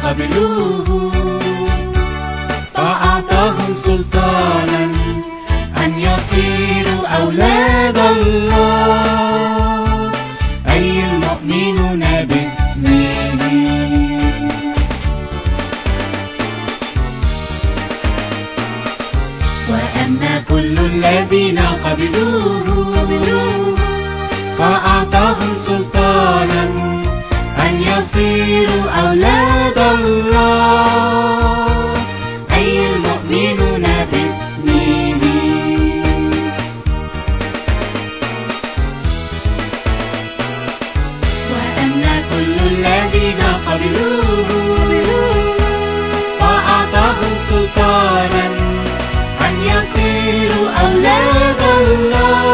قبلوه، فأعطاهم سلطانا أن يصيروا أولاد الله، أي المؤمنون باسمه. وأما كل الذين قبلوه فأعطاهم سلطانا أن يصيروا أولاد الله، أي المؤمنون باسمه. وأما كل الذين قبلوه فأعطاهم سلطانا أن يصيروا أولاد الله،